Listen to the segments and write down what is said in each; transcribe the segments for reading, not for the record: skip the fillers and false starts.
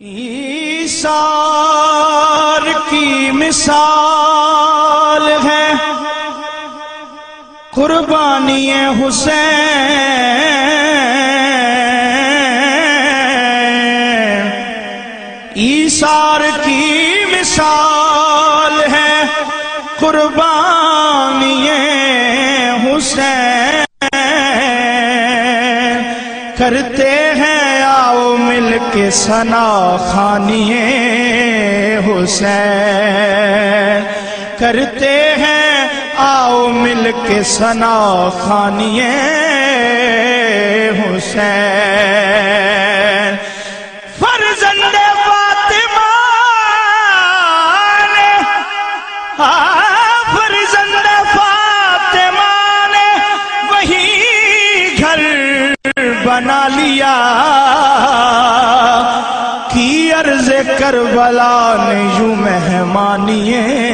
ایثار کی مثال ہے قربانی حسین، ایثار کی مثال ہے قربانی حسین، کرتے ہیں آؤ مل کے ثنا خوانی حسین، کرتے ہیں آؤ مل کے ثنا خوانی حسین، فرزند فاطمہ نے فرزند فاطمہ نے وہی گھر بنا لیا، کی عرض کربلا نے یوں مہمانی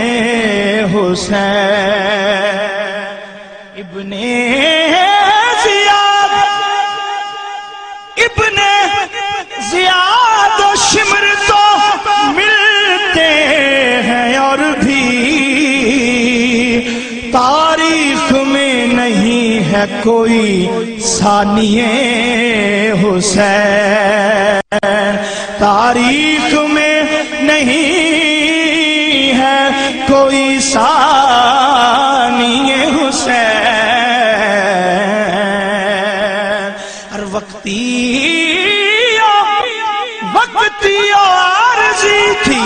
حسین، ابن زیاد و شمر تو ملتے ہیں اور بھی تاریخ میں نہیں ہے کوئی ثانی حسین، تاریخ میں نہیں ہے کوئی ثانی حسین، ہر وقتی عارضی تھی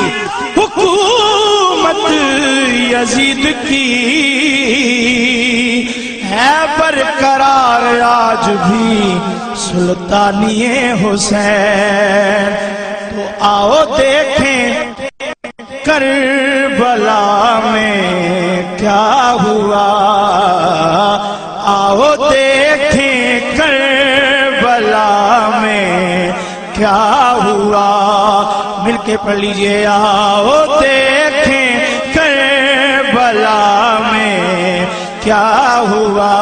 حکومت یزید کی، ہے برقرار آج بھی سلطانی حسین، تو آؤ دیکھیں کربلا میں کیا ہوا، آؤ دیکھیں کربلا میں کیا ہوا، مل کے پڑھ لیجئے، آؤ دیکھیں کربلا میں کیا ہوا،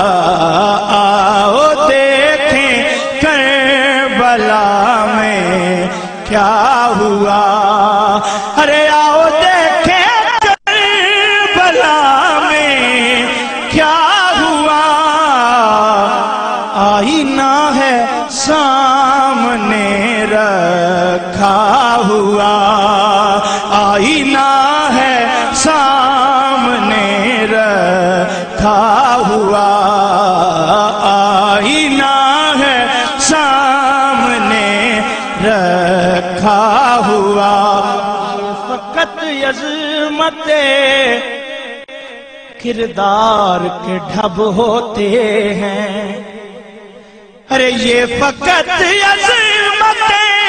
آؤ دیکھیں کربلا میں کیا ہوا، ارے آؤ دیکھیں کربلا میں کیا ہوا، آئینہ ہے سامنے رکھا ہوا، آئینہ ہے سامنے رکھا ہوا، آئینہ ہے سامنے رکھا ہوا، فقط عظمت کردار کے ڈھب ہوتے ہیں، ارے یہ فقط عظمت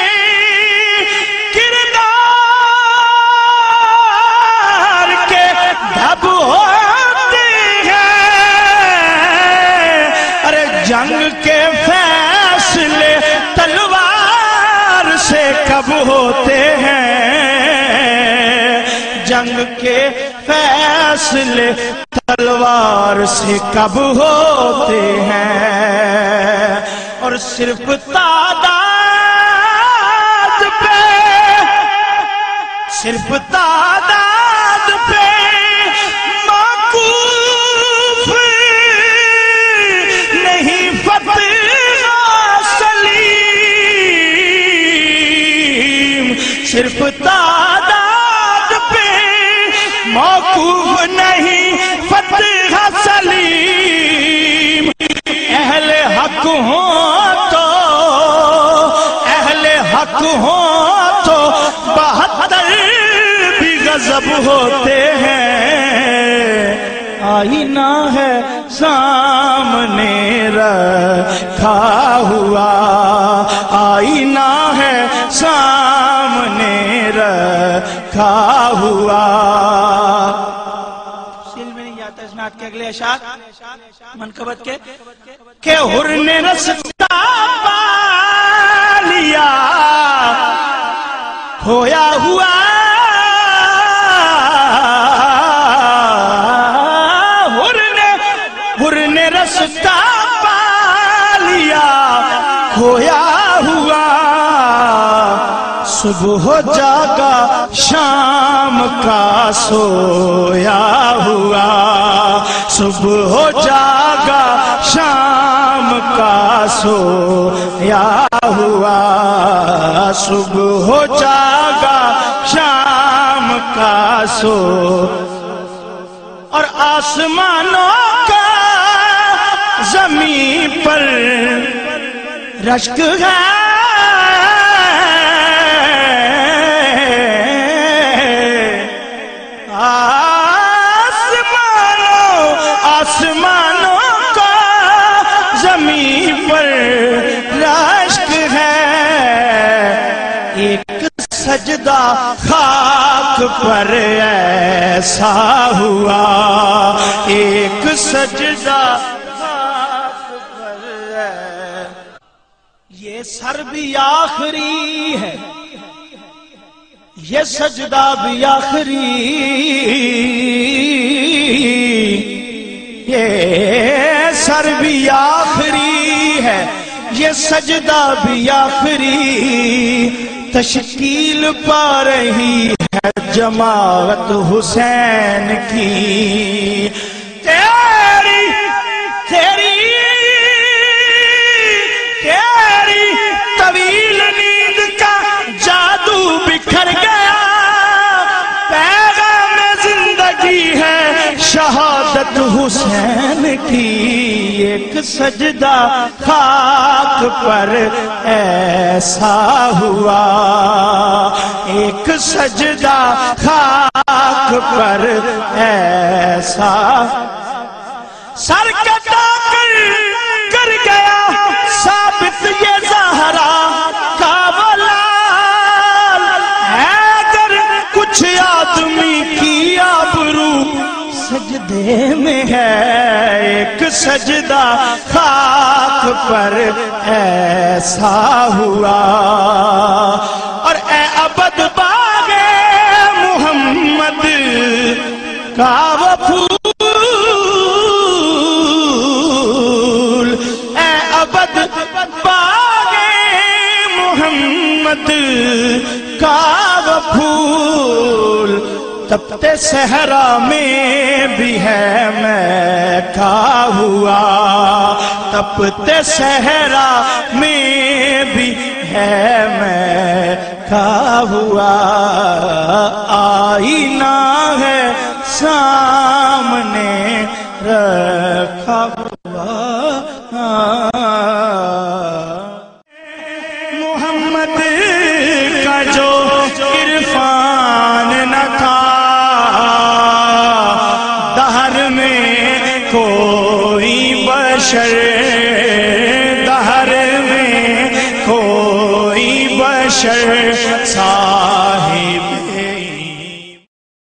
کردار کے ڈھب ہوتے ہیں، ارے جنگ کے فیصلے تلوار سے کب ہوتے ہیں، جنگ کے فیصلے تلوار سے کب ہوتے ہیں، اور صرف تعداد پہ، صرف تعداد پہ موقوف نہیں فتح سلیم، صرف تعداد پہ موقوف نہیں فتح سلیم، اہل حق ہوں تو، اہل حق ہوں تو 72 بھی غضب ہوتے ہیں، آئینہ ہے سامنے رکھا ہوا، آئینہ ہے سامنے رکھا ہوا، سل میں نہیں جاتا اس نعت کے اگلے اشعار منقبت کے، کہ حر نے رستہ پا لیا کھویا ہوا، حر نے رستہ پا لیا کھویا ہوا، صبح جاگا شام کا سویا ہوا، صبح جاگا شام کا سویا ہوا، صبح جاگا شام کا سو، اور آسمانوں کا زمین پر رشک ہے، آسمانوں کا زمین پر رشک ہے، ایک سجدہ خاک پر ایسا ہوا، ایک سجدہ خاک پر ہے، یہ سر بھی آخری ہے، یہ سجدہ بھی آخری، یہ سر بھی آخری ہے، یہ سجدہ بھی آخری، تشکیل پا رہی ہے جماعت حسین کی، تیری طویل نیند کا جادو بکھر گیا، پیغام زندگی ہے شہادت حسین کی، ایک سجدہ خاک پر ایسا ہوا، ایک سجدہ خاک پر ایسا، سر کٹا کر گیا ثابت یہ زہرا کا ولال ہے، اگر کچھ آدمی کی آبرو سجدے میں ہے، ایک سجدہ خاک پر ایسا ہوا، اور اے ابد باغ محمد کا وہ پھول، اے ابد باغ محمد کا وہ پھول، تپتے صحرا میں بھی ہے مہکا ہوا، تپتے صحرا میں بھی ہے مہکا ہوا، آئینہ ہے سامنے رکھا ہوا، محمد کا جو عرفان نہ تھا، دہر میں کوئی بشر، دہر میں کوئی بشر صاحب